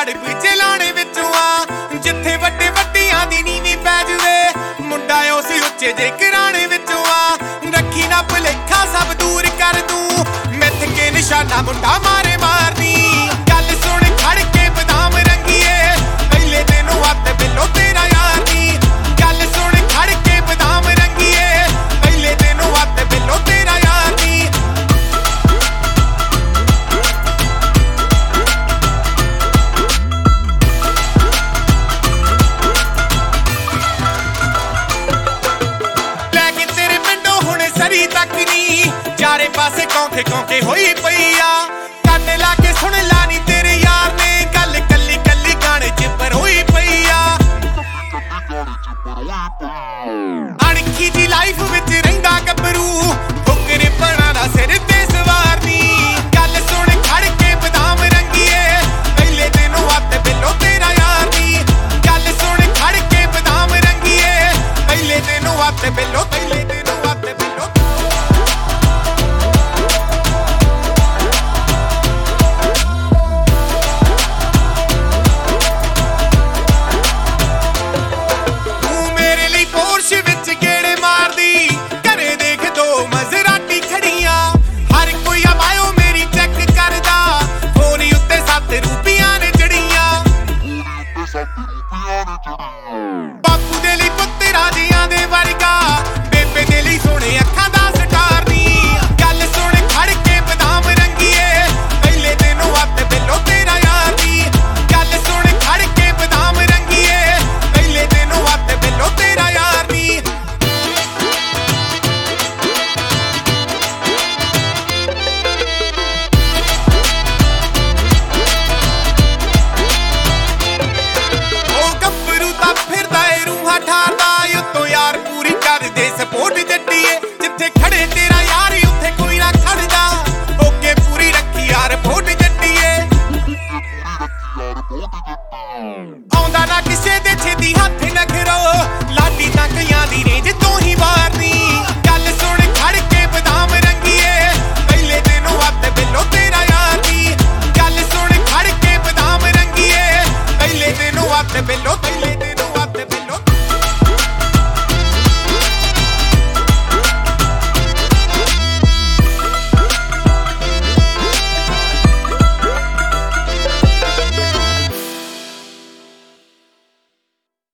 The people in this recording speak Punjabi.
ਲੜ ਪਿੱਛੇ ਲਾਣੇ ਵਿੱਚੋਂ ਆ ਜਿੱਥੇ ਵੱਡੇ ਵੱਡੀਆਂ ਦੀ ਨੀਵੀਂ ਪੈ ਜਵੇ ਮੁੰਡਾ ਉਸ ਉੱਚੇ ਜੇ ਘਰਾਣੇ ਵਿੱਚੋਂ ਆ ਰੱਖੀ ਨਾ ਭੁਲੇਖਾ ਸਭ ਦੂਰ ਕਰ ਦੂੰ ਮਿੱਥ ਕੇ ਨਿਸ਼ਾਨਾ ਮੁੰਡਾ ਮਾਰੇ ਮਾਰਨੀ ਗੱਲ ਸੁਣ ਖੜ ਕੇ ਬਦਾਮ ਰੰਗੀਏ ਪਹਿਲੇ ਤੈਨੂੰ ਹੱਥ ਬਿੱਲੋ ਤੇਰਾ ਯਾਰ ਨੀ ਗੱਲ ਸੁਣ ਖੜ ਕੇ ਬਦਾਮ ਰੰਗੀਏ ਪਹਿਲੇ ਤੈਨੂੰ ਹੱਥ ਬਿੱਲੋ ਤੇਰਾ ਯਾਰ ਨੀ ਲੈ ਕੇ ਤੇਰੇ ਪਿੰਡੋਂ ਹੁਣ ਸਰੀ ਤੱਕ ਨੀ ਚਾਰੇ ਪਾਸੇ ਕੌਂਕੇ ਕੌਂਕੇ ਹੋਈ ਪਈ ਆ ਕੰਨ ਲਾ ਕੇ ਸੁਣ ਲਾ ਨੀ ਤੇਰੇ ਯਾਰ ਨੇ ਗੱਲ ਕੱਲੀ ਕੱਲੀ ਗਾਣੇ ਚ ਪਰੋਈ ਪਈ ਆ ਅਣਖੀ ਦੀ ਲਾਈਫ ਵਿੱਚ ਰਹਿੰਦਾ ਗੱਭਰੂ ਫੁਕਰੇ ਪਣਾ ਦਾ ਸਿਰ ਤੇ ਸਵਾਰ ਨੀ ਗੱਲ ਸੁਣ ਖੜ ਕੇ ਬਦਾਮ ਰੰਗੀਏ ਪਹਿਲੇ ਤੈਨੂੰ ਹੱਥ ਬਿੱਲੋ ਤੇਰਾ ਯਾਰ ਨੀ ਗੱਲ ਸੁਣ ਖੜ ਕੇ ਬਦਾਮ ਰੰਗੀਏ ਪਹਿਲੇ ਤੈਨੂੰ ਹੱਥ ਬਿੱਲੋ ਪਹਿਲੇ ਤੈਨੂੰ ਹੱਥ ਬਿੱਲੋ ਤੂੰ ਮੇਰੇ ਲਈ ਪੋਰਸ਼ ਵਿੱਚ ਗੇੜੇ ਮਾਰਦੀ ਘਰੇ ਦੇਖ ਦੋ ਮਜ਼ਰਾਟੀ ਖੜੀਆਂ ਹਰ ਕੋਈ ਆਵਾਇਓ ਮੇਰੀ ਚੈੱਕ ਕਰਦਾ ਫੋਨ ਉੱਤੇ 7 ਰੁਪਈਆਂ ਨੇ ਚੜੀਆਂ ਬਾਪੂ ਦੇ ਲਈ ਪੁੱਤ ਰਾਜਿਆਂ ਦੇ ਵਰਗਾ ਬੇਬੇ ਦੇ ਲਈ ਸੋਹਣੇ ਅੱਖਾਂ ਦਾ ਸਟਾਰ ਨੀ ਗੱਲ ਸੁਣ ਖੜ ਕੇ ਬਦਾਮ ਰੰਗੀਏ ਪਹਿਲੇ ਤੈਨੂੰ ਹੱਥ ਬਿੱਲੋ ਤੇਰਾ ਯਾਰ ਨੀ ਗੱਲ ਸੁਣ ਖੜ ਕੇ ਬਦਾਮ ਰੰਗੀਏ ਪਹਿਲੇ ਤੈਨੂੰ ਹੱਥ ਬਿੱਲੋ ਤੇਰਾ ਯਾਰ ਨੀ ਉਹ ਗੱਭਰੂ ਤਾਂ ਫਿਰਦਾ ਏ ਰੂਹਾਂ ਠਾਰਦਾ ਉੱਤੋਂ ਯਾਰ ਪੂਰੀ ਕਰਦੇ ਸਪੋਰਟ ਜੱਟੀਏ ਜਿੱਥੇ ਖੜੇ ਤੇਰਾ ਯਾਰ ਉੱਥੇ ਕੋਈ ਨਾ ਖੜਦਾ ਓਕੇ ਪੂਰੀ ਰੱਖੀ ਯਾਰ ਵੋਟ ਜੱਟੀਏ ਆਉਂਦਾ ਨਾ ਕਿਸੇ